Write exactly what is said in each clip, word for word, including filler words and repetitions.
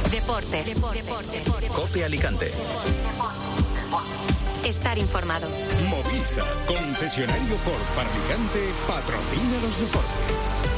Deportes. Deportes. Deportes. COPE Alicante. Estar informado. Movisa, concesionario Ford para Alicante, patrocina los deportes.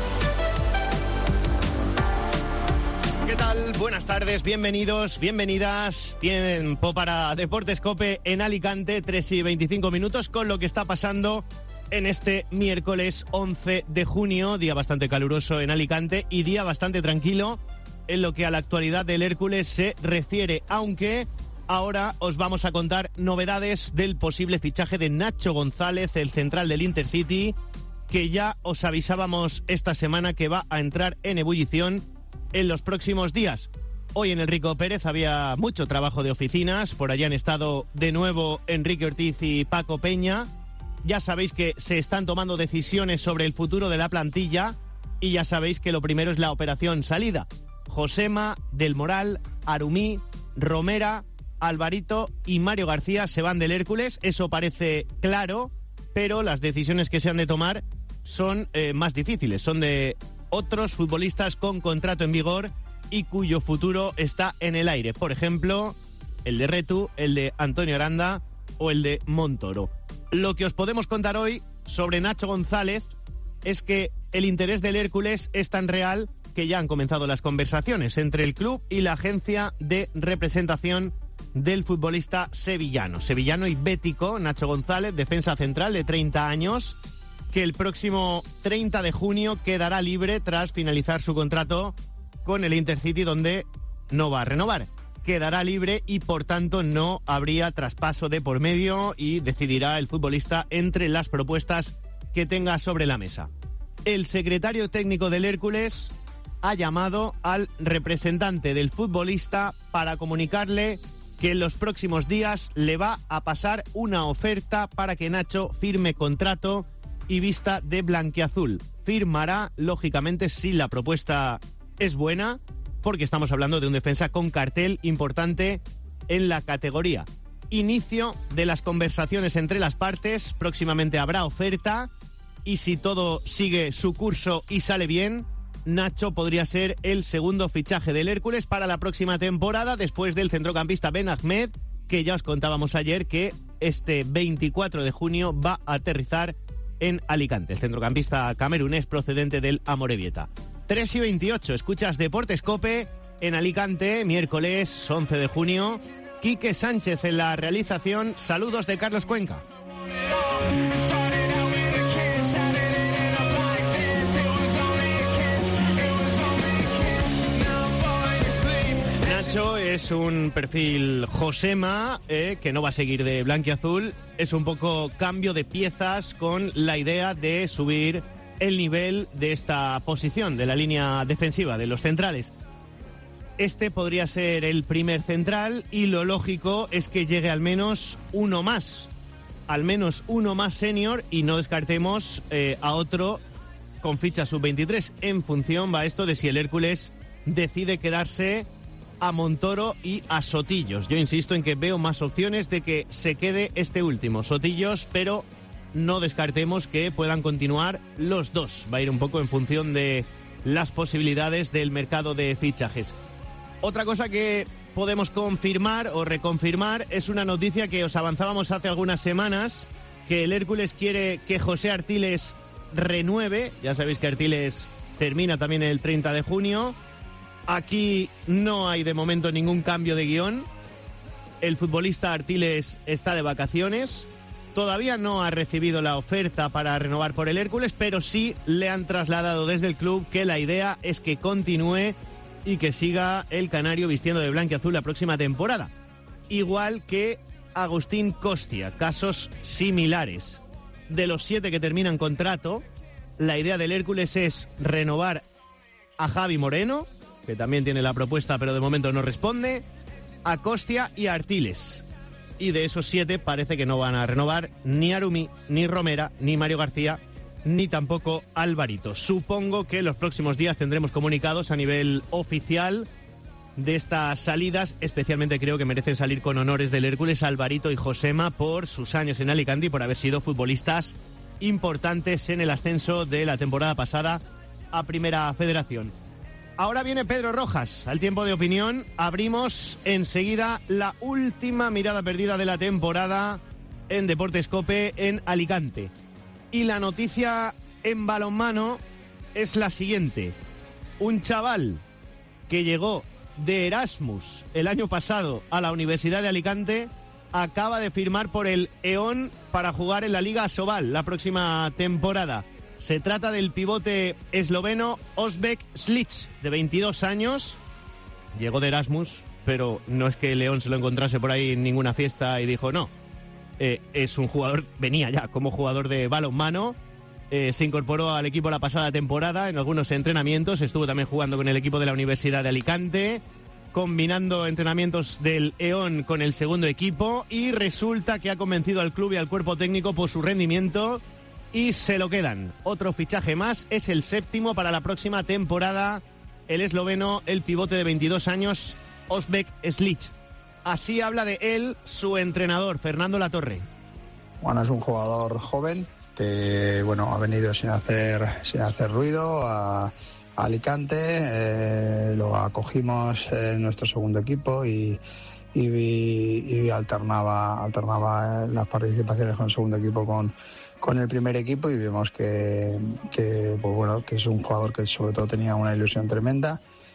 ¿Qué tal? Buenas tardes, bienvenidos, bienvenidas. Tiempo para Deportes COPE en Alicante, tres y veinticinco minutos, con lo que está pasando en este miércoles once de junio, día bastante caluroso en Alicante y día bastante tranquilo en lo que a la actualidad del Hércules se refiere, aunque ahora os vamos a contar novedades del posible fichaje de Nacho González, el central del Intercity, que ya os avisábamos esta semana que va a entrar en ebullición en los próximos días. Hoy en el Rico Pérez había mucho trabajo de oficinas, por allá han estado de nuevo Enrique Ortiz y Paco Peña. Ya sabéis que se están tomando decisiones sobre el futuro de la plantilla y ya sabéis que lo primero es la operación salida. Josema, Del Moral, Arumí, Romera, Alvarito y Mario García se van del Hércules, eso parece claro, pero las decisiones que se han de tomar son eh, más difíciles, son de otros futbolistas con contrato en vigor y cuyo futuro está en el aire. Por ejemplo, el de Retu, el de Antonio Aranda o el de Montoro. Lo que os podemos contar hoy sobre Nacho González es que el interés del Hércules es tan real que ya han comenzado las conversaciones entre el club y la agencia de representación del futbolista sevillano. Sevillano y bético, Nacho González, defensa central de treinta años, que el próximo treinta de junio quedará libre tras finalizar su contrato con el Intercity, donde no va a renovar. Quedará libre y por tanto no habría traspaso de por medio y decidirá el futbolista entre las propuestas que tenga sobre la mesa. El secretario técnico del Hércules ha llamado al representante del futbolista para comunicarle que en los próximos días le va a pasar una oferta para que Nacho firme contrato y vista de blanquiazul. Firmará, lógicamente, si la propuesta es buena, porque estamos hablando de un defensa con cartel importante en la categoría. Inicio de las conversaciones entre las partes, próximamente habrá oferta y si todo sigue su curso y sale bien, Nacho podría ser el segundo fichaje del Hércules para la próxima temporada, después del centrocampista Ben Ahmed, que ya os contábamos ayer que este veinticuatro de junio va a aterrizar en Alicante, el centrocampista camerunés procedente del Amorebieta. tres y veintiocho, escuchas Deportes COPE en Alicante, miércoles once de junio. Quique Sánchez en la realización, saludos de Carlos Cuenca. Nacho es un perfil Josema, eh, que no va a seguir de blanquiazul. Es un poco cambio de piezas con la idea de subir el nivel de esta posición, de la línea defensiva, de los centrales. Este podría ser el primer central y lo lógico es que llegue al menos uno más. Al menos uno más senior y no descartemos eh, a otro con ficha sub veintitrés. En función va esto de si el Hércules decide quedarse a Montoro y a Sotillos. Yo insisto en que veo más opciones de que se quede este último, Sotillos, pero no descartemos que puedan continuar los dos. Va a ir un poco en función de las posibilidades del mercado de fichajes. Otra cosa que podemos confirmar o reconfirmar es una noticia que os avanzábamos hace algunas semanas, que el Hércules quiere que José Artiles renueve. Ya sabéis que Artiles termina también el treinta de junio. Aquí no hay de momento ningún cambio de guión. El futbolista Artiles está de vacaciones. Todavía no ha recibido la oferta para renovar por el Hércules, pero sí le han trasladado desde el club que la idea es que continúe y que siga el canario vistiendo de blanquiazul la próxima temporada. Igual que Agustín Costia, casos similares. De los siete que terminan contrato, la idea del Hércules es renovar a Javi Moreno, que también tiene la propuesta pero de momento no responde, a Costia y a Artiles. Y de esos siete parece que no van a renovar ni Arumí, ni Romera, ni Mario García, ni tampoco Alvarito. Supongo que en los próximos días tendremos comunicados a nivel oficial de estas salidas. Especialmente creo que merecen salir con honores del Hércules Alvarito y Josema por sus años en Alicante y por haber sido futbolistas importantes en el ascenso de la temporada pasada a Primera Federación. Ahora viene Pedro Rojas, al tiempo de opinión. Abrimos enseguida la última mirada perdida de la temporada en Deportes COPE en Alicante. Y la noticia en balonmano es la siguiente. Un chaval que llegó de Erasmus el año pasado a la Universidad de Alicante acaba de firmar por el E O N para jugar en la Liga Asobal la próxima temporada. Se trata del pivote esloveno Osbek Slic, de veintidós años. Llegó de Erasmus, pero no es que León se lo encontrase por ahí en ninguna fiesta y dijo no. Eh, es un jugador, venía ya como jugador de balonmano. Eh, se incorporó al equipo la pasada temporada en algunos entrenamientos. Estuvo también jugando con el equipo de la Universidad de Alicante, combinando entrenamientos del E O N con el segundo equipo. Y resulta que ha convencido al club y al cuerpo técnico por su rendimiento. Y se lo quedan. Otro fichaje más, es el séptimo para la próxima temporada. El esloveno, el pivote de veintidós años, Osbek Slic. Así habla de él su entrenador, Fernando Latorre. Bueno, es un jugador joven que, bueno, ha venido sin hacer sin hacer ruido a, a Alicante. Eh, lo acogimos en nuestro segundo equipo y, y, y alternaba alternaba las participaciones con el segundo equipo con con el primer equipo y vimos que, que, pues bueno, que es un jugador que sobre todo tenía una ilusión tremenda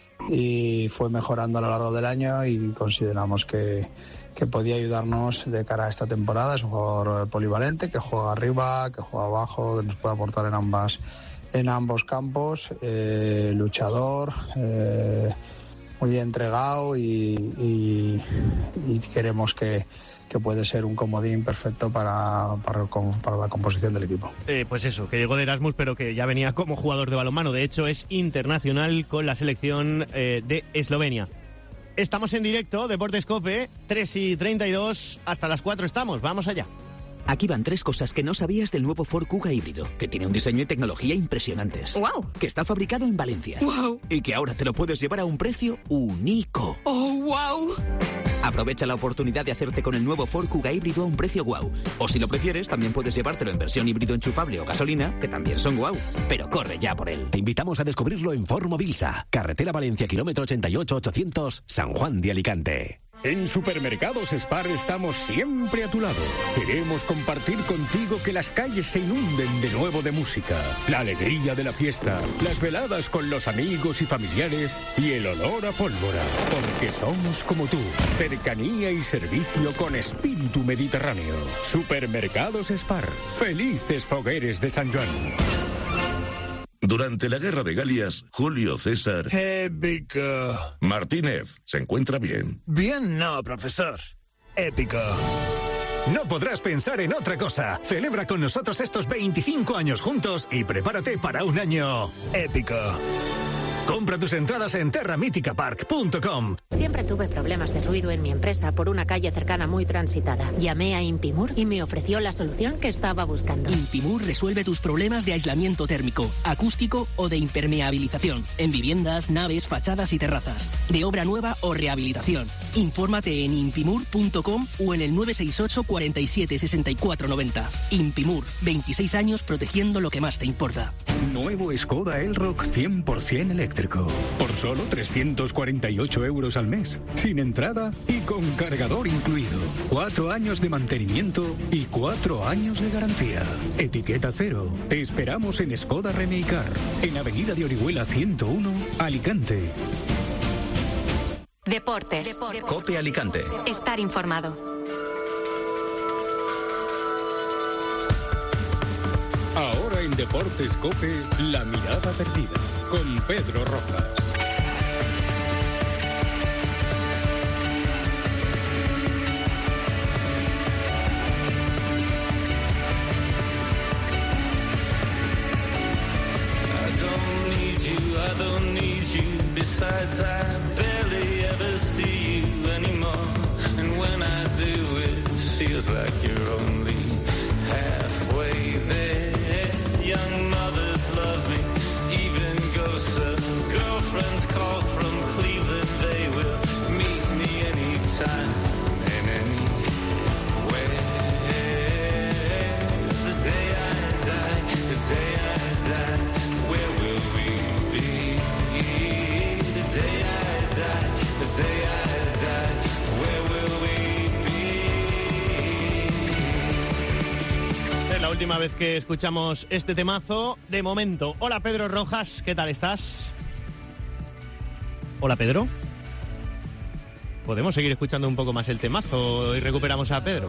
y fue mejorando a lo largo del año y consideramos que, que podía ayudarnos de cara a esta temporada. Es un jugador polivalente, que juega arriba, que juega abajo, que nos puede aportar en ambas en ambos campos, eh, luchador, eh, muy entregado y, y, y queremos que que puede ser un comodín perfecto para, para, para la composición del equipo. Eh, pues eso, que llegó de Erasmus, pero que ya venía como jugador de balonmano. De hecho, es internacional con la selección eh, de Eslovenia. Estamos en directo, Deportes COPE, tres y treinta y dos, hasta las cuatro estamos, vamos allá. Aquí van tres cosas que no sabías del nuevo Ford Kuga híbrido, que tiene un diseño y tecnología impresionantes. ¡Wow! Que está fabricado en Valencia. ¡Wow! Y que ahora te lo puedes llevar a un precio único. ¡Oh, wow! Aprovecha la oportunidad de hacerte con el nuevo Ford Kuga híbrido a un precio guau. O si lo prefieres, también puedes llevártelo en versión híbrido enchufable o gasolina, que también son guau. Pero corre ya por él. Te invitamos a descubrirlo en Ford Mobilsa, carretera Valencia, kilómetro ochenta y ocho ochocientos, San Juan de Alicante. En Supermercados Spar estamos siempre a tu lado. Queremos compartir contigo que las calles se inunden de nuevo de música, la alegría de la fiesta, las veladas con los amigos y familiares y el olor a pólvora. Porque somos como tú, cercanía y servicio con espíritu mediterráneo. Supermercados Spar, felices fogueres de San Juan. Durante la Guerra de Galias, Julio César... Épico. Martínez, ¿se encuentra bien? Bien no, profesor. Épico. No podrás pensar en otra cosa. Celebra con nosotros estos veinticinco años juntos y prepárate para un año épico. Compra tus entradas en terra mítica park punto com. Siempre tuve problemas de ruido en mi empresa por una calle cercana muy transitada. Llamé a Impimur y me ofreció la solución que estaba buscando. Impimur resuelve tus problemas de aislamiento térmico, acústico o de impermeabilización en viviendas, naves, fachadas y terrazas, de obra nueva o rehabilitación. Infórmate en impimur punto com o en el nueve seis ocho, cuarenta y siete, sesenta y cuatro noventa. Impimur, veintiséis años protegiendo lo que más te importa. Nuevo Skoda Elroq cien por ciento eléctrico. Por solo trescientos cuarenta y ocho euros al mes. Sin entrada y con cargador incluido. Cuatro años de mantenimiento y cuatro años de garantía. Etiqueta cero. Te esperamos en Skoda Remeicar, en Avenida de Orihuela ciento uno, Alicante. Deportes. Deportes. COPE Alicante. Estar informado. Ahora en Deportes COPE, la mirada perdida, con Pedro Rojas. I don't need you, I don't need you. Besides, I barely ever see you anymore. And when I do, it feels like you're only halfway there. Young mothers love me, even ghosts of girlfriends call from Cleveland. They will meet me anytime and anywhere. The day I die, the day I die, where will we be? última vez que escuchamos este temazo, de momento. Hola Pedro Rojas, ¿qué tal estás? Hola Pedro. Podemos seguir escuchando un poco más el temazo y recuperamos a Pedro.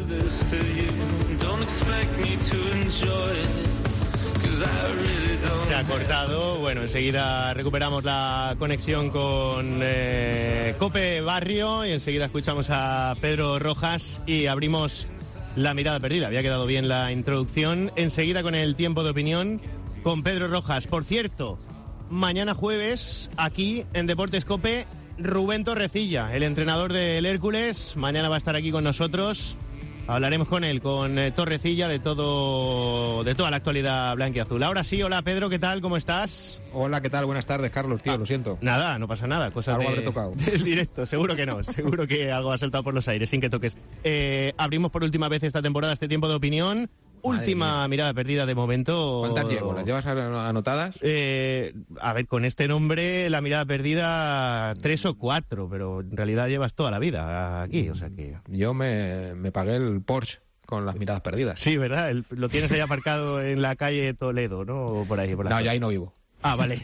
Se ha cortado. Bueno, enseguida recuperamos la conexión con eh, Cope Barrio y enseguida escuchamos a Pedro Rojas y abrimos la mirada perdida. Había quedado bien la introducción. Enseguida con el tiempo de opinión con Pedro Rojas. Por cierto, mañana jueves aquí en Deportes Cope, Rubén Torrecilla, el entrenador del Hércules, mañana va a estar aquí con nosotros. Hablaremos con él, con eh, Torrecilla, de todo, de toda la actualidad blanquiazul. Ahora sí, hola Pedro, ¿qué tal? ¿Cómo estás? Hola, ¿qué tal? Buenas tardes, Carlos, tío, ah, lo siento. Nada, no pasa nada. Cosas algo de, habré tocado. Del directo, seguro que no, seguro que algo ha saltado por los aires, sin que toques. Eh, abrimos por última vez esta temporada este tiempo de opinión. Última mirada perdida de momento. ¿Cuántas llevo? ¿Las llevas anotadas? Eh, a ver, con este nombre, la mirada perdida, tres o cuatro, pero en realidad llevas toda la vida aquí, o sea que... Yo me, me pagué el Porsche con las miradas perdidas. Sí, ¿verdad? El, lo tienes ahí aparcado en la calle Toledo, ¿no? O por ahí, por la No, zona. ya ahí no vivo. Ah, vale.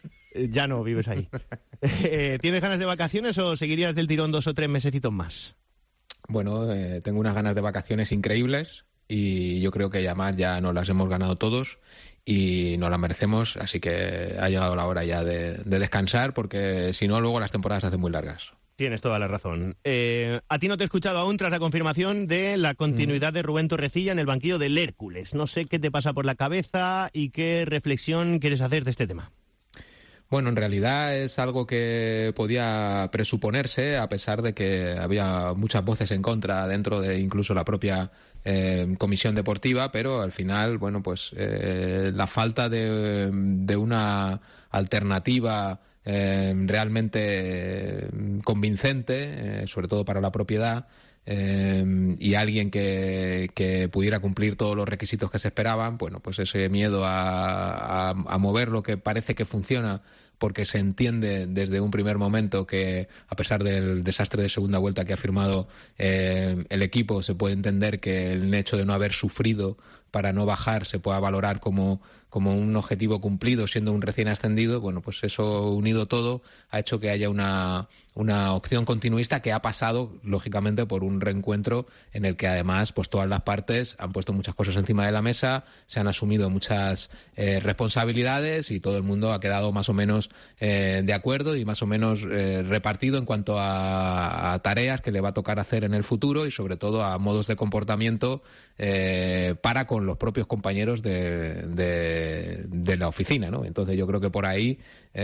Ya no vives ahí. Eh, ¿Tienes ganas de vacaciones o seguirías del tirón dos o tres mesecitos más? Bueno, eh, tengo unas ganas de vacaciones increíbles y yo creo que además ya nos las hemos ganado todos y nos las merecemos, así que ha llegado la hora ya de, de descansar, porque si no luego las temporadas se hacen muy largas. Tienes toda la razón. Eh, a ti no te he escuchado aún tras la confirmación de la continuidad de Rubén Torrecilla en el banquillo del Hércules. No sé qué te pasa por la cabeza y qué reflexión quieres hacer de este tema. Bueno, en realidad es algo que podía presuponerse, a pesar de que había muchas voces en contra dentro de incluso la propia eh, comisión deportiva, pero al final, bueno, pues eh, la falta de, de una alternativa eh, realmente convincente, eh, sobre todo para la propiedad, Eh, y alguien que, que pudiera cumplir todos los requisitos que se esperaban, bueno, pues ese miedo a, a, a mover lo que parece que funciona, porque se entiende desde un primer momento que, a pesar del desastre de segunda vuelta que ha firmado eh, el equipo, se puede entender que el hecho de no haber sufrido para no bajar se pueda valorar como, como un objetivo cumplido siendo un recién ascendido. Bueno, pues eso unido todo ha hecho que haya una, una opción continuista que ha pasado, lógicamente, por un reencuentro en el que además pues todas las partes han puesto muchas cosas encima de la mesa, se han asumido muchas eh, responsabilidades y todo el mundo ha quedado más o menos eh, de acuerdo y más o menos eh, repartido en cuanto a, a tareas que le va a tocar hacer en el futuro y sobre todo a modos de comportamiento eh, para con los propios compañeros de, de, de la oficina, ¿no? Entonces yo creo que por ahí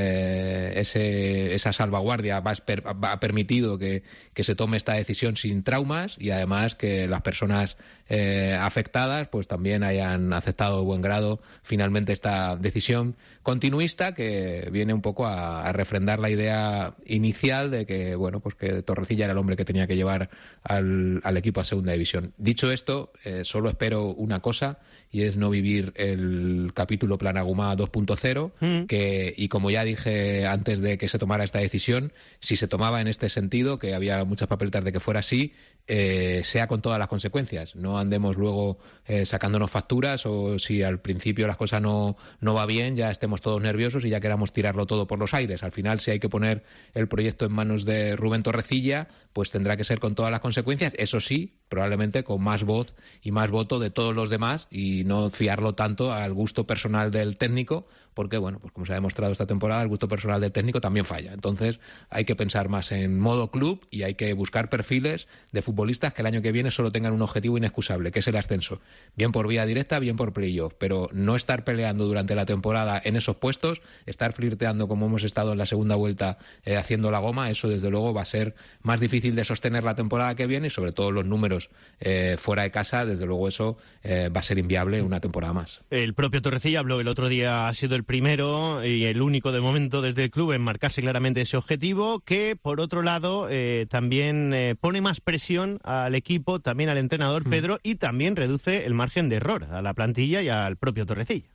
eh, ese, esa salvaguardia va, va ha permitido que, que se tome esta decisión sin traumas y además que las personas eh, afectadas pues también hayan aceptado de buen grado finalmente esta decisión continuista, que viene un poco a, a refrendar la idea inicial de que, bueno, pues que Torrecilla era el hombre que tenía que llevar al, al equipo a segunda división. Dicho esto, eh, solo espero una cosa, y es no vivir el capítulo Planagumá dos punto cero, mm. que, y como ya dije antes de que se tomara esta decisión, si se tomaba en este sentido, que había muchas papeletas de que fuera así, eh, sea con todas las consecuencias. No andemos luego eh, sacándonos facturas, o si al principio las cosas no, no va bien, ya estemos todos nerviosos y ya queramos tirarlo todo por los aires. Al final, si hay que poner el proyecto en manos de Rubén Torrecilla, pues tendrá que ser con todas las consecuencias, eso sí, probablemente con más voz y más voto de todos los demás, y no fiarlo tanto al gusto personal del técnico, porque, bueno, pues como se ha demostrado esta temporada, el gusto personal del técnico también falla. Entonces hay que pensar más en modo club y hay que buscar perfiles de futbolistas que el año que viene solo tengan un objetivo inexcusable, que es el ascenso, bien por vía directa, bien por playoff, pero no estar peleando durante la temporada en esos puestos, estar flirteando como hemos estado en la segunda vuelta eh, haciendo la goma. Eso desde luego va a ser más difícil de sostener la temporada que viene, y sobre todo los números eh, fuera de casa, desde luego eso eh, va a ser inviable una temporada más. El propio Torrecilla habló el otro día, ha sido el primero y el único de momento desde el club en marcarse claramente ese objetivo, que por otro lado eh, también eh, pone más presión al equipo, también al entrenador Pedro, mm. y también reduce el margen de error a la plantilla y al propio Torrecilla.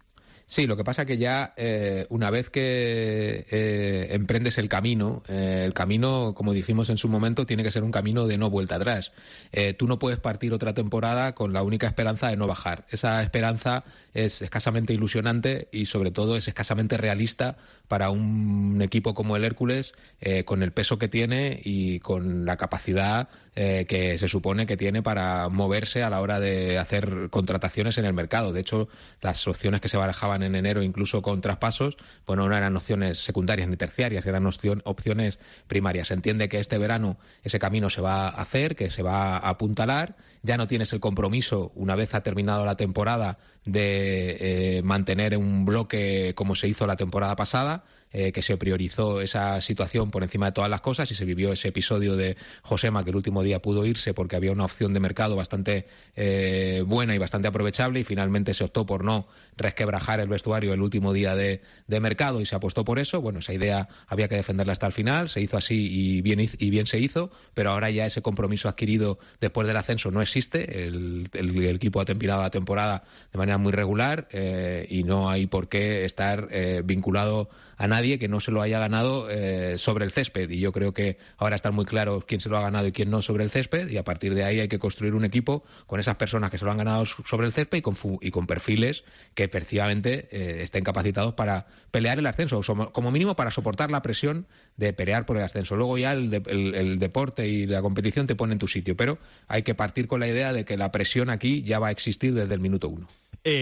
Sí, lo que pasa que ya eh, una vez que eh, emprendes el camino, eh, el camino, como dijimos en su momento, tiene que ser un camino de no vuelta atrás. Eh, tú no puedes partir otra temporada con la única esperanza de no bajar. Esa esperanza es escasamente ilusionante y sobre todo es escasamente realista para un equipo como el Hércules, eh, con el peso que tiene y con la capacidad eh, que se supone que tiene para moverse a la hora de hacer contrataciones en el mercado. De hecho, las opciones que se barajaban en enero, incluso con traspasos, bueno, no eran opciones secundarias ni terciarias, eran opción, opciones primarias. Se entiende que este verano ese camino se va a hacer, que se va a apuntalar. Ya no tienes el compromiso, una vez ha terminado la temporada, de eh, mantener un bloque como se hizo la temporada pasada, eh, que se priorizó esa situación por encima de todas las cosas y se vivió ese episodio de Josema, que el último día pudo irse porque había una opción de mercado bastante eh, buena y bastante aprovechable, y finalmente se optó por no resquebrajar el vestuario el último día de, de mercado y se apostó por eso. Bueno, esa idea había que defenderla hasta el final, se hizo así y bien, y bien se hizo, pero ahora ya ese compromiso adquirido después del ascenso no existe. El, el, el equipo ha terminado la temporada de manera muy regular eh, y no hay por qué estar eh, vinculado a nadie que no se lo haya ganado eh, sobre el césped, y yo creo que ahora está muy claro quién se lo ha ganado y quién no sobre el césped, y a partir de ahí hay que construir un equipo con esas personas que se lo han ganado sobre el césped y con, y con perfiles que efectivamente eh, estén capacitados para pelear el ascenso, como mínimo para soportar la presión de pelear por el ascenso. Luego ya el, de, el, el deporte y la competición te ponen en tu sitio, pero hay que partir con la idea de que la presión aquí ya va a existir desde el minuto uno.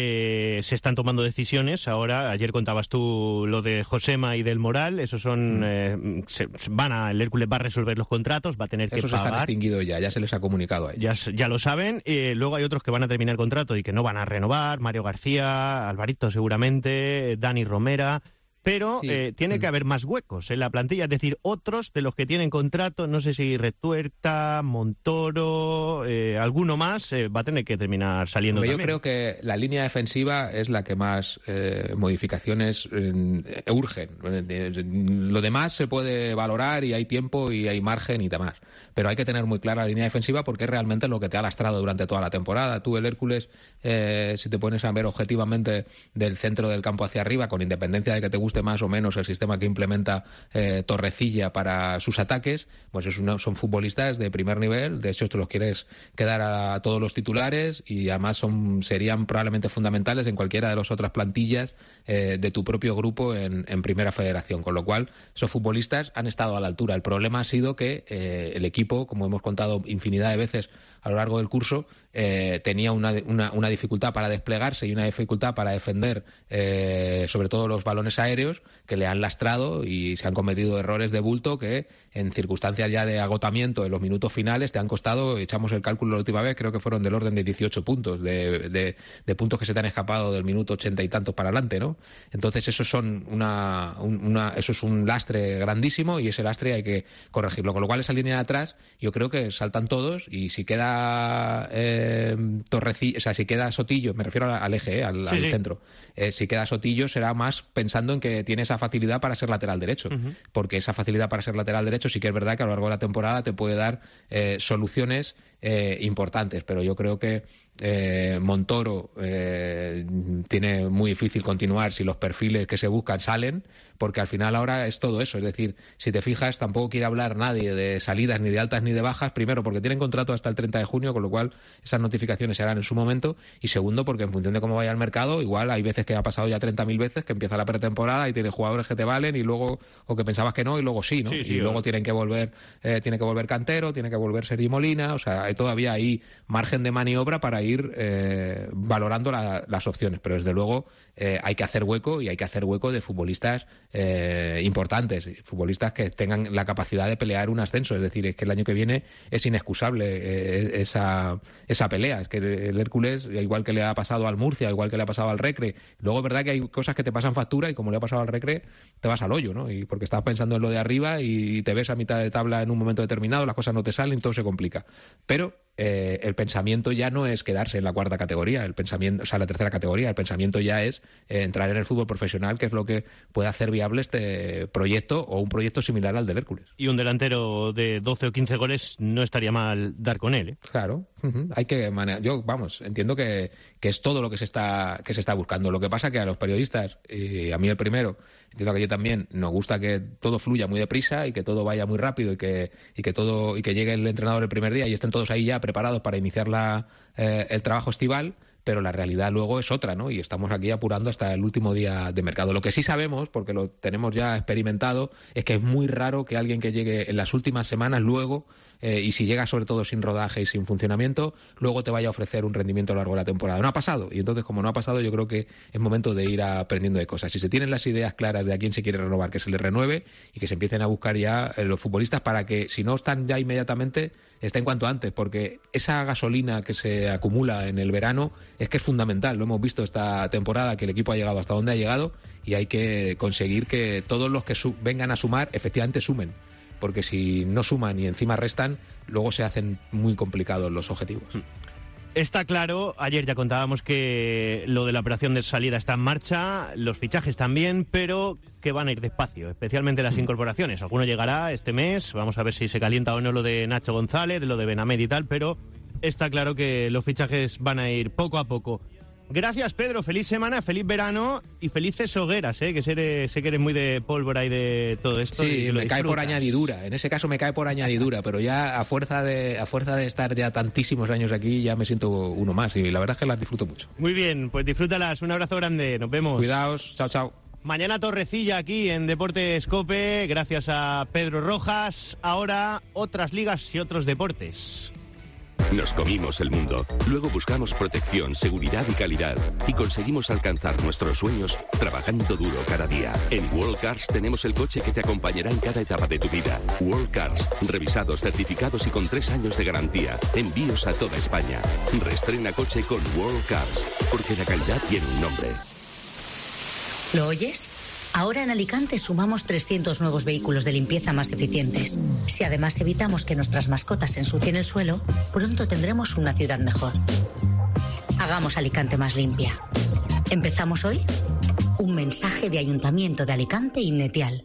Eh, se están tomando decisiones ahora. Ayer contabas tú lo de Josema y del Moral. Esos son, eh, se, van a, el Hércules va a resolver los contratos, va a tener que Esos pagar. están extinguidos ya, ya se les ha comunicado a ellos. Ya, ya lo saben. Eh, luego hay otros que van a terminar el contrato y que no van a renovar. Mario García, Alvarito seguramente, Dani Romera. Pero sí. eh, tiene que haber más huecos en la plantilla, es decir, otros de los que tienen contrato, no sé si Retuerta, Montoro, eh, alguno más, eh, va a tener que terminar saliendo Yo también. creo que la línea defensiva es la que más eh, modificaciones eh, urgen. Lo demás se puede valorar y hay tiempo y hay margen y demás. Pero hay que tener muy clara la línea defensiva porque es realmente lo que te ha lastrado durante toda la temporada. Tú, el Hércules, eh, si te pones a ver objetivamente del centro del campo hacia arriba, con independencia de que te guste más o menos el sistema que implementa eh, Torrecilla para sus ataques, pues es una, son futbolistas de primer nivel. De hecho, tú los quieres quedar a todos los titulares y además son serían probablemente fundamentales en cualquiera de las otras plantillas eh, de tu propio grupo en, en Primera Federación. Con lo cual, esos futbolistas han estado a la altura. El problema ha sido que eh, el equipo, como hemos contado infinidad de veces a lo largo del curso, eh, tenía una, una, una dificultad para desplegarse y una dificultad para defender eh, sobre todo los balones aéreos, que le han lastrado y se han cometido errores de bulto que en circunstancias ya de agotamiento en los minutos finales te han costado, echamos el cálculo la última vez, creo que fueron del orden de dieciocho puntos, de, de, de puntos que se te han escapado del minuto ochenta y tantos para adelante, ¿no? Entonces eso son una, una eso es un lastre grandísimo y ese lastre hay que corregirlo, con lo cual esa línea de atrás yo creo que saltan todos y si queda eh, Torrecilla, o sea, si queda Sotillo, me refiero al eje, eh, al, sí, al sí. centro, eh, si queda Sotillo será más pensando en que tiene esa facilidad para ser lateral derecho, uh-huh. porque esa facilidad para ser lateral derecho sí que es verdad que a lo largo de la temporada te puede dar eh, soluciones eh, importantes, pero yo creo que eh, Montoro eh, tiene muy difícil continuar si los perfiles que se buscan salen, porque al final ahora es todo eso, es decir, si te fijas tampoco quiere hablar nadie de salidas ni de altas ni de bajas, primero porque tienen contrato hasta el treinta de junio, con lo cual esas notificaciones se harán en su momento, y segundo porque en función de cómo vaya el mercado, igual hay veces que ha pasado ya treinta mil veces que empieza la pretemporada y tienes jugadores que te valen y luego, o que pensabas que no y luego sí, ¿no? Sí, sí, y o... luego tienen que volver, eh, tiene que volver Cantero, tiene que volver Sergi Molina, o sea, hay todavía ahí margen de maniobra para ir eh, valorando la, las opciones, pero desde luego eh, hay que hacer hueco y hay que hacer hueco de futbolistas eh, importantes, futbolistas que tengan la capacidad de pelear un ascenso, es decir, es que el año que viene es inexcusable eh, esa, esa pelea, es que el Hércules, igual que le ha pasado al Murcia, igual que le ha pasado al Recre, luego es verdad que hay cosas que te pasan factura y como le ha pasado al Recre, te vas al hoyo, ¿no? Y porque estás pensando en lo de arriba y te ves a mitad de tabla en un momento determinado, las cosas no te salen, todo se complica, pero eh, el pensamiento ya no es quedarse en la cuarta categoría, el pensamiento, o sea, la tercera categoría, el pensamiento ya es eh, entrar en el fútbol profesional, que es lo que puede hacer viable este proyecto o un proyecto similar al del Hércules. Y un delantero de doce o quince goles no estaría mal dar con él, ¿eh? Claro, uh-huh. Hay que manejar. Yo, vamos, entiendo que, que es todo lo que se está que se está buscando. Lo que pasa que a los periodistas, y a mí el primero, entiendo que yo también, nos gusta que todo fluya muy deprisa y que todo vaya muy rápido y que y que todo y que llegue el entrenador el primer día y estén todos ahí ya preparados para iniciar la, eh, el trabajo estival, pero la realidad luego es otra, ¿no? Y estamos aquí apurando hasta el último día de mercado. Lo que sí sabemos, porque lo tenemos ya experimentado, es que es muy raro que alguien que llegue en las últimas semanas luego, eh, y si llega sobre todo sin rodaje y sin funcionamiento, luego te vaya a ofrecer un rendimiento a lo largo de la temporada. No ha pasado, y entonces como no ha pasado, yo creo que es momento de ir aprendiendo de cosas. Si se tienen las ideas claras de a quién se quiere renovar, que se le renueve y que se empiecen a buscar ya eh, los futbolistas para que, si no están ya inmediatamente, estén cuanto antes, porque esa gasolina que se acumula en el verano es que es fundamental. Lo hemos visto esta temporada, que el equipo ha llegado hasta donde ha llegado y hay que conseguir que todos los que su- vengan a sumar efectivamente sumen, porque si no suman y encima restan, luego se hacen muy complicados los objetivos. Está claro, ayer ya contábamos que lo de la operación de salida está en marcha, los fichajes también, pero que van a ir despacio, especialmente las incorporaciones. Alguno llegará este mes, vamos a ver si se calienta o no lo de Nacho González, de lo de Benamed y tal, pero está claro que los fichajes van a ir poco a poco. Gracias, Pedro, feliz semana, feliz verano y felices hogueras, ¿eh? Que sé, sé que eres muy de pólvora y de todo esto. Sí, y que lo me cae por disfrutas. añadidura. En ese caso me cae por añadidura, pero ya a fuerza de a fuerza de estar ya tantísimos años aquí, ya me siento uno más y la verdad es que las disfruto mucho. Muy bien, pues disfrútalas, un abrazo grande, nos vemos. Cuidaos, chao, chao. Mañana Torrecilla aquí en Deportes COPE, gracias a Pedro Rojas. Ahora otras ligas y otros deportes. Nos comimos el mundo, luego buscamos protección, seguridad y calidad y conseguimos alcanzar nuestros sueños trabajando duro cada día. En World Cars tenemos el coche que te acompañará en cada etapa de tu vida. World Cars, revisados, certificados y con tres años de garantía. Envíos a toda España. Reestrena coche con World Cars, porque la calidad tiene un nombre. ¿Lo oyes? Ahora en Alicante sumamos trescientos nuevos vehículos de limpieza más eficientes. Si además evitamos que nuestras mascotas ensucien el suelo, pronto tendremos una ciudad mejor. Hagamos Alicante más limpia. ¿Empezamos hoy? Un mensaje de Ayuntamiento de Alicante y Netial.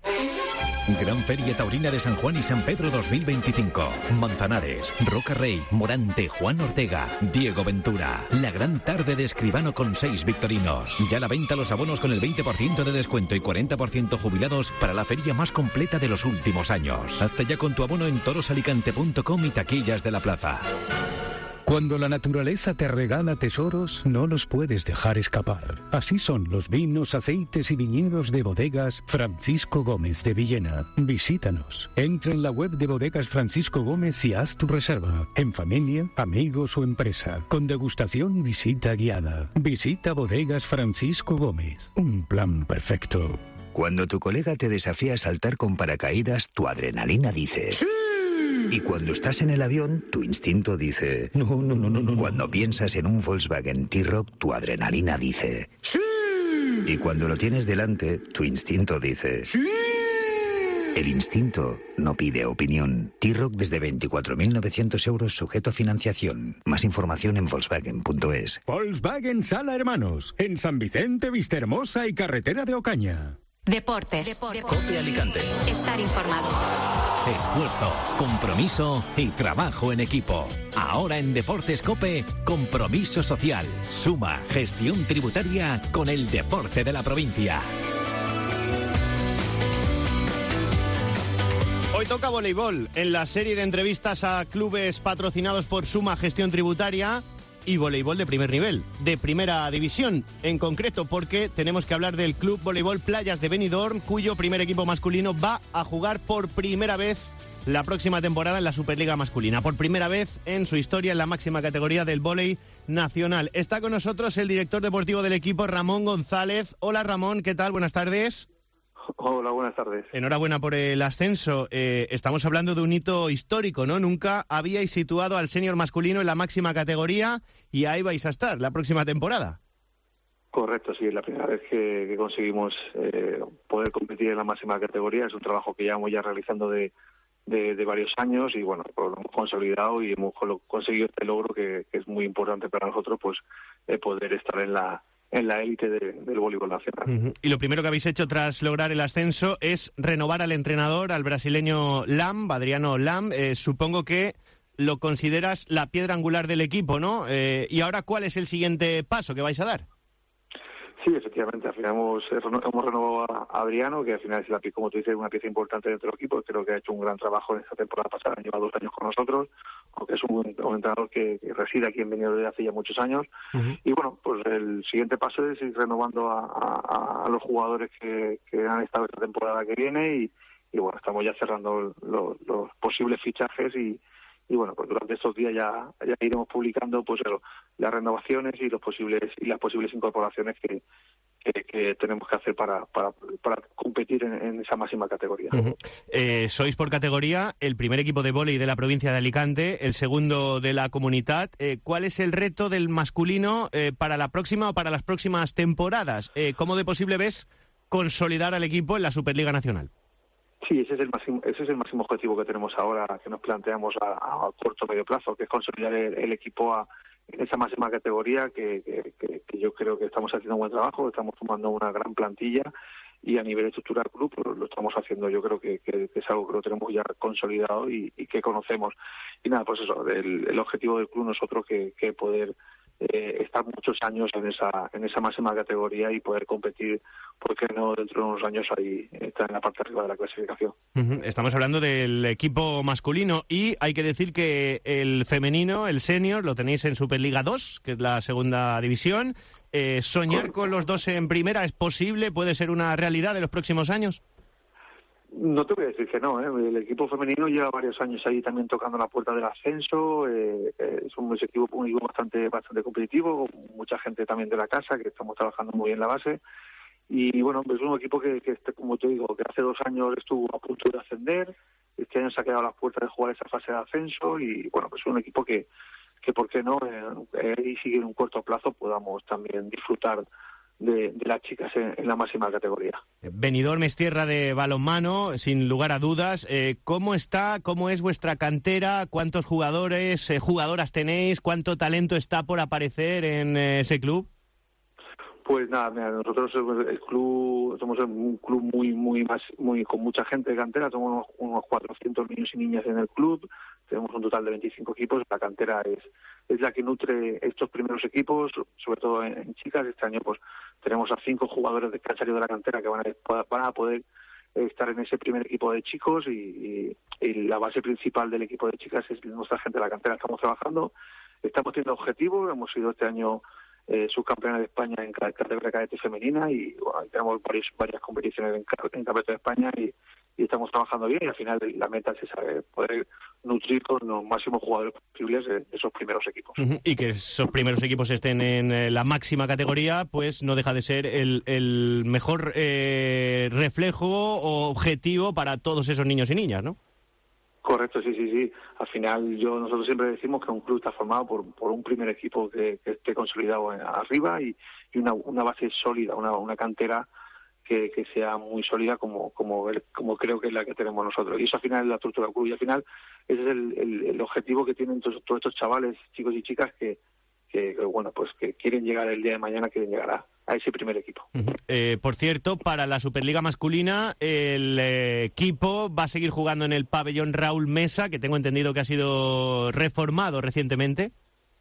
Gran Feria Taurina de San Juan y San Pedro dos mil veinticinco. Manzanares, Roca Rey, Morante, Juan Ortega, Diego Ventura. La gran tarde de Escribano con seis victorinos. Ya a la venta los abonos con el veinte por ciento de descuento y cuarenta por ciento jubilados para la feria más completa de los últimos años. Hazte ya con tu abono en torosalicante punto com y taquillas de la plaza. Cuando la naturaleza te regala tesoros, no los puedes dejar escapar. Así son los vinos, aceites y viñedos de Bodegas Francisco Gómez de Villena. Visítanos. Entra en la web de Bodegas Francisco Gómez y haz tu reserva. En familia, amigos o empresa. Con degustación y visita guiada. Visita Bodegas Francisco Gómez. Un plan perfecto. Cuando tu colega te desafía a saltar con paracaídas, tu adrenalina dice... ¡Sí! Y cuando estás en el avión, tu instinto dice... No, no, no, no, no. Cuando piensas en un Volkswagen T-Roc, tu adrenalina dice... ¡Sí! Y cuando lo tienes delante, tu instinto dice... ¡Sí! El instinto no pide opinión. T-Roc desde veinticuatro mil novecientos euros sujeto a financiación. Más información en Volkswagen punto es. Volkswagen Sala Hermanos, en San Vicente, Vistahermosa y Carretera de Ocaña. Deportes. Deportes. COPE Alicante. Estar informado. Esfuerzo, compromiso y trabajo en equipo. Ahora en Deportes COPE, compromiso social. Suma gestión tributaria con el deporte de la provincia. Hoy toca voleibol en la serie de entrevistas a clubes patrocinados por Suma Gestión Tributaria y voleibol de primer nivel, de primera división en concreto, porque tenemos que hablar del Club Voleibol Playas de Benidorm, cuyo primer equipo masculino va a jugar por primera vez la próxima temporada en la Superliga masculina, por primera vez en su historia en la máxima categoría del vóley nacional. Está con nosotros el director deportivo del equipo, Ramón González. Hola Ramón, ¿qué tal? Buenas tardes. Hola, buenas tardes. Enhorabuena por el ascenso. Eh, estamos hablando de un hito histórico, ¿no? Nunca habíais situado al senior masculino en la máxima categoría y ahí vais a estar la próxima temporada. Correcto, sí, es la primera vez que, que conseguimos eh, poder competir en la máxima categoría. Es un trabajo que llevamos ya realizando de, de, de varios años y bueno, pues lo hemos consolidado y hemos conseguido este logro que, que es muy importante para nosotros, pues eh, poder estar en la en la élite de, del voleibol nacional. Uh-huh. Y lo primero que habéis hecho tras lograr el ascenso es renovar al entrenador, al brasileño Lam, Adriano Lam. Eh, supongo que lo consideras la piedra angular del equipo, ¿no? Eh, y ahora, ¿cuál es el siguiente paso que vais a dar? Sí, efectivamente, al final hemos, hemos renovado a Adriano, que al final es, la, como tú dices, una pieza importante dentro del equipo. Creo que ha hecho un gran trabajo en esta temporada pasada, lleva dos años con nosotros, aunque es un, un entrenador que, que reside aquí en Benidorm desde hace ya muchos años. Uh-huh. Y bueno, pues el siguiente paso es ir renovando a, a, a los jugadores que, que han estado esta temporada que viene y, y bueno, estamos ya cerrando los, los posibles fichajes y Y bueno, pues durante estos días ya, ya iremos publicando pues el, las renovaciones y los posibles y las posibles incorporaciones que, que, que tenemos que hacer para, para, para competir en, en esa máxima categoría. Uh-huh. Eh, sois por categoría el primer equipo de vóley de la provincia de Alicante, el segundo de la comunidad. Eh, ¿Cuál es el reto del masculino eh, para la próxima o para las próximas temporadas? Eh, ¿Cómo de posible ves consolidar al equipo en la Superliga Nacional? Sí, ese es el máximo, ese es el máximo objetivo que tenemos ahora, que nos planteamos a, a corto o medio plazo, que es consolidar el, el equipo a, en esa máxima categoría, que, que, que, que yo creo que estamos haciendo un buen trabajo, estamos formando una gran plantilla y a nivel estructural club lo, lo estamos haciendo. Yo creo que, que, que es algo que lo tenemos ya consolidado y, y que conocemos. Y nada, pues eso, el, el objetivo del club nosotros que, que poder Eh, estar muchos años en esa en esa máxima categoría y poder competir, ¿por qué no dentro de unos años ahí estar en la parte arriba de la clasificación? Uh-huh. Estamos hablando del equipo masculino y hay que decir que el femenino, el senior, lo tenéis en Superliga dos, que es la segunda división. Eh, ¿Soñar con los dos en primera es posible? ¿Puede ser una realidad en los próximos años? No te voy a decir que no, ¿eh? El equipo femenino lleva varios años ahí también tocando la puerta del ascenso, eh, eh, es un equipo, un equipo bastante bastante competitivo, mucha gente también de la casa, que estamos trabajando muy bien la base, y bueno, es un equipo que, que como te digo, que hace dos años estuvo a punto de ascender, este año se ha quedado a las puertas de jugar esa fase de ascenso, y bueno, pues es un equipo que, que por qué no, eh, y sigue en un corto plazo podamos también disfrutar De, de las chicas en, en la máxima categoría. Benidorm es tierra de balonmano, sin lugar a dudas. Eh, ¿Cómo está, cómo es vuestra cantera? ¿Cuántos jugadores, eh, jugadoras tenéis? ¿Cuánto talento está por aparecer en eh, ese club? Pues nada, mira, nosotros el club somos un club muy, muy más, muy con mucha gente de cantera. Somos unos, unos cuatrocientos niños y niñas en el club. Tenemos un total de veinticinco equipos. La cantera es es la que nutre estos primeros equipos, sobre todo en, en chicas. Este año pues tenemos a cinco jugadores de que han salido de la cantera que van a, van a poder estar en ese primer equipo de chicos y, y, y la base principal del equipo de chicas es nuestra gente de la cantera. Estamos trabajando, estamos teniendo objetivos. Hemos sido este año Eh, subcampeona de España en categoría cadete femenina y bueno, tenemos varios, varias competiciones en, en cadete de España y, y estamos trabajando bien y al final la meta es esa, eh, poder nutrir con los máximos jugadores posibles de esos primeros equipos. Uh-huh. Y que esos primeros equipos estén en eh, la máxima categoría, pues no deja de ser el, el mejor eh, reflejo o objetivo para todos esos niños y niñas, ¿no? Correcto, sí, sí, sí. Al final, yo nosotros siempre decimos que un club está formado por, por un primer equipo que, que esté consolidado arriba y, y una, una base sólida, una, una cantera que, que sea muy sólida como, como, el, como creo que es la que tenemos nosotros. Y eso al final es la estructura del club. Y al final ese es el, el, el objetivo que tienen todos, todos estos chavales, chicos y chicas que, que, que, bueno, pues que quieren llegar el día de mañana, quieren llegar a, a ese primer equipo. Uh-huh. Eh, por cierto, para la Superliga masculina, el eh, equipo va a seguir jugando en el pabellón Raúl Mesa, que tengo entendido que ha sido reformado recientemente.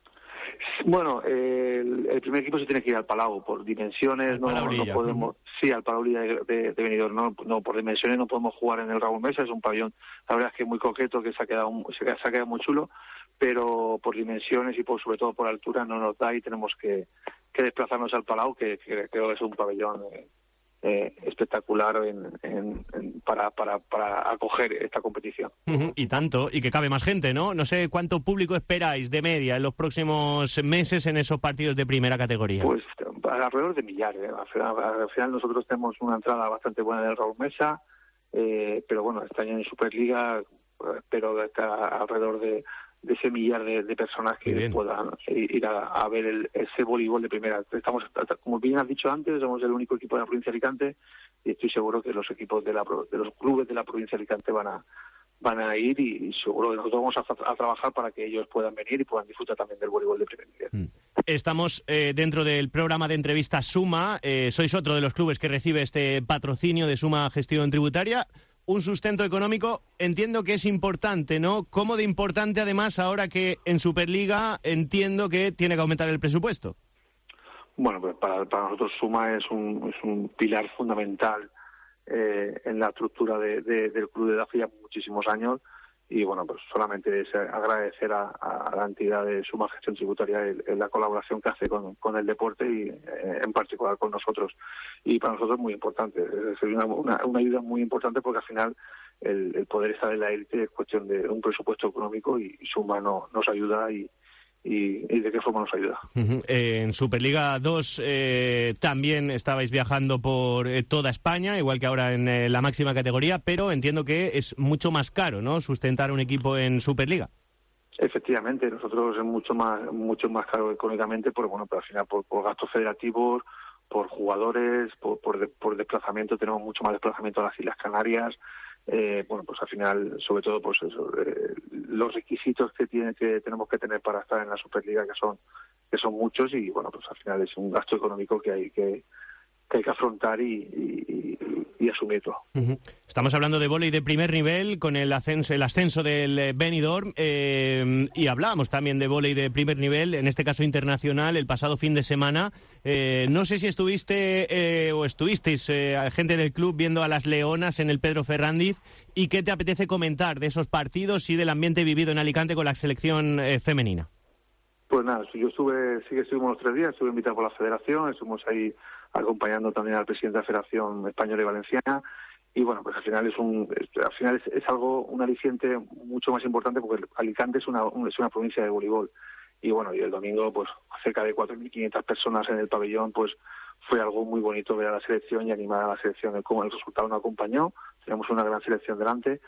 Bueno, eh, el, el primer equipo se tiene que ir al Palau por dimensiones, no, no podemos, sí, al Palaulilla de, de, de Benidorm, no, no, por dimensiones no podemos jugar en el Raúl Mesa, es un pabellón, la verdad es que muy coqueto, que se ha quedado, se ha, se ha quedado muy chulo, pero por dimensiones y por sobre todo por altura no nos da y tenemos que, que desplazarnos al Palau, que, que creo que es un pabellón eh, eh, espectacular en, en, en, para, para, para acoger esta competición. Uh-huh. Y tanto, y que cabe más gente, ¿no? No sé cuánto público esperáis de media en los próximos meses en esos partidos de primera categoría. Pues alrededor de millares. ¿eh? Al final, al final nosotros tenemos una entrada bastante buena del Raúl Mesa, eh, pero bueno, este año en Superliga espero está alrededor de de ese millar de, de personas que puedan ir a, a ver el, ese voleibol de primera. Estamos, como bien has dicho antes, somos el único equipo de la provincia de Alicante y estoy seguro que los equipos de, la, de los clubes de la provincia de Alicante van a van a ir y, y seguro que nosotros vamos a, a trabajar para que ellos puedan venir y puedan disfrutar también del voleibol de primer nivel. Estamos eh, dentro del programa de entrevistas Suma. Eh, sois otro de los clubes que recibe este patrocinio de Suma Gestión Tributaria. Un sustento económico, entiendo que es importante, ¿no? ¿Cómo de importante, además, ahora que en Superliga entiendo que tiene que aumentar el presupuesto? Bueno, pues para, para nosotros Suma es un, es un pilar fundamental eh, en la estructura de, de, del club desde hace ya muchísimos años. Y bueno, pues solamente es agradecer a, a la entidad de Suma Gestión Tributaria el, el la colaboración que hace con, con el deporte y eh, en particular con nosotros. Y para nosotros es muy importante, es una, una, una ayuda muy importante porque al final el, el poder estar en la élite es cuestión de un presupuesto económico y, y Suma no, nos ayuda y, y, y de qué forma nos ayuda. Uh-huh. Eh, en Superliga dos eh, también estabais viajando por eh, toda España, igual que ahora en eh, la máxima categoría, pero entiendo que es mucho más caro, ¿no?, sustentar un equipo en Superliga. Efectivamente, nosotros es mucho más mucho más caro económicamente, porque bueno, pero al final por, por gastos federativos, por jugadores, por, por, de, por desplazamiento, tenemos mucho más desplazamiento a las Islas Canarias. Eh, bueno, pues al final, sobre todo, pues eso, eh, los requisitos que tiene que tenemos que tener para estar en la Superliga, que son que son muchos, y bueno, pues al final es un gasto económico que hay que que hay que afrontar y, y, y asumirlo. Uh-huh. Estamos hablando de vóley de primer nivel con el ascenso, el ascenso del Benidorm eh, y hablábamos también de vóley de primer nivel, en este caso internacional, el pasado fin de semana. Eh, no sé si estuviste eh, o estuvisteis eh, gente del club viendo a las Leonas en el Pedro Ferrandiz y qué te apetece comentar de esos partidos y del ambiente vivido en Alicante con la selección eh, femenina. Pues nada, yo estuve, sí que estuvimos los tres días, estuve invitado por la Federación, estuvimos ahí acompañando también al presidente de la Federación Española y Valenciana, y bueno, pues al final es un al final es, es algo, un aliciente mucho más importante porque Alicante es una, es una provincia de voleibol, y bueno, y el domingo pues cerca de cuatro mil quinientas personas en el pabellón, pues fue algo muy bonito ver a la selección y animar a la selección, como el resultado nos acompañó, tenemos una gran selección delante,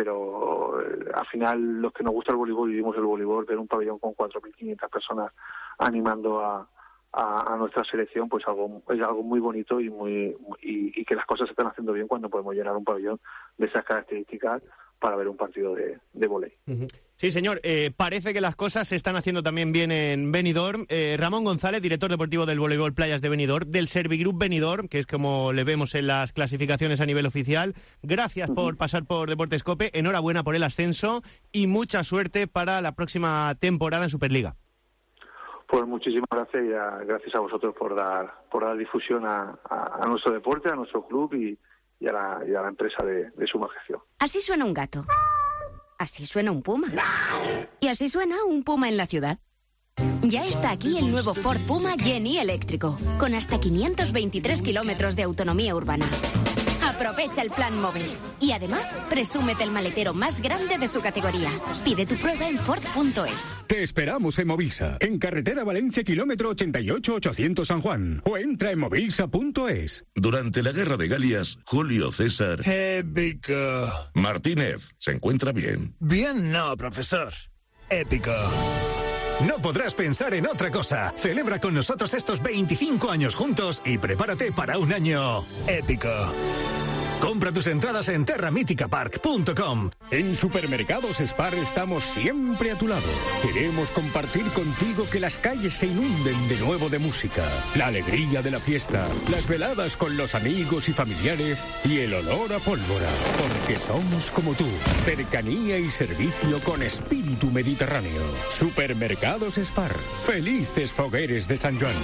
pero eh, al final los que nos gusta el voleibol y vivimos el voleibol, ver un pabellón con cuatro mil quinientas personas animando a A, a nuestra selección, pues algo es algo muy bonito y muy y, y que las cosas se están haciendo bien cuando podemos llenar un pabellón de esas características para ver un partido de, de vóley. Uh-huh. Sí, señor. Eh, parece que las cosas se están haciendo también bien en Benidorm. Eh, Ramón González, director deportivo del voleibol Playas de Benidorm, del Servigroup Benidorm, que es como le vemos en las clasificaciones a nivel oficial. Gracias uh-huh. por pasar por Deportes Cope. Enhorabuena por el ascenso y mucha suerte para la próxima temporada en Superliga. Pues muchísimas gracias y a, gracias a vosotros por dar por dar difusión a, a, a nuestro deporte, a nuestro club y, y, a, la, y a la empresa de, de Suma Gestión. Así suena un gato. Así suena un puma. Y así suena un puma en la ciudad. Ya está aquí el nuevo Ford Puma Genie eléctrico, con hasta quinientos veintitrés kilómetros de autonomía urbana. Aprovecha el plan Moves. Y además, presúmete el maletero más grande de su categoría. Pide tu prueba en Ford punto es. Te esperamos en Movilsa, en carretera Valencia, kilómetro ochenta y ocho ochocientos San Juan. O entra en movilsa punto es. Durante la Guerra de Galias, Julio César... Épico. Martínez se encuentra bien. Bien no, profesor. Épico. No podrás pensar en otra cosa. Celebra con nosotros estos veinticinco años juntos y prepárate para un año épico. Compra tus entradas en terra mítica park punto com. En Supermercados Spar estamos siempre a tu lado. Queremos compartir contigo que las calles se inunden de nuevo de música, la alegría de la fiesta, las veladas con los amigos y familiares y el olor a pólvora. Porque somos como tú, cercanía y servicio con espíritu mediterráneo. Supermercados Spar, felices fogueres de San Juan.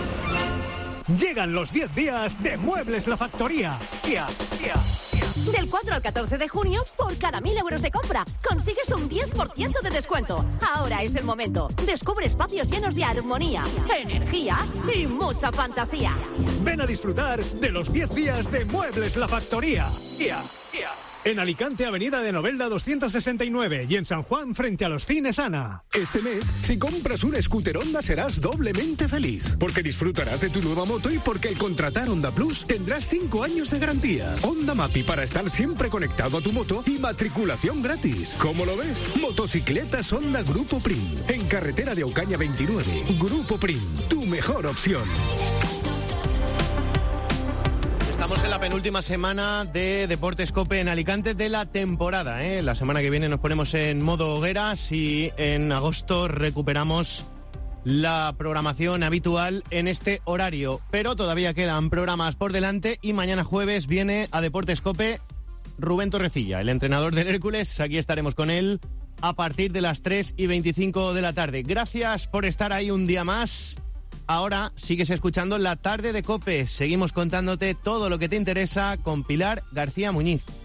Llegan los diez días de Muebles La Factoría. Kia, Kia, Kia. Del cuatro al catorce de junio, por cada mil euros de compra, consigues un diez por ciento de descuento. Ahora es el momento. Descubre espacios llenos de armonía, energía y mucha fantasía. Ven a disfrutar de los diez días de Muebles La Factoría. Kia, Kia. En Alicante, Avenida de Novelda doscientos sesenta y nueve y en San Juan, frente a los cines Ana. Este mes, si compras un scooter Honda serás doblemente feliz, porque disfrutarás de tu nueva moto y porque al contratar Honda Plus tendrás cinco años de garantía. Honda Mapi para estar siempre conectado a tu moto y matriculación gratis. ¿Cómo lo ves? Motocicletas Honda Grupo Prim. En carretera de Ocaña Grupo Prim, tu mejor opción. Estamos en la penúltima semana de Deportes COPE en Alicante de la temporada, ¿eh? La semana que viene nos ponemos en modo hogueras y en agosto recuperamos la programación habitual en este horario. Pero todavía quedan programas por delante y mañana jueves viene a Deportes COPE Rubén Torrecilla, el entrenador del Hércules. Aquí estaremos con él a partir de las tres y veinticinco de la tarde. Gracias por estar ahí un día más. Ahora sigues escuchando La Tarde de COPE. Seguimos contándote todo lo que te interesa con Pilar García Muñiz.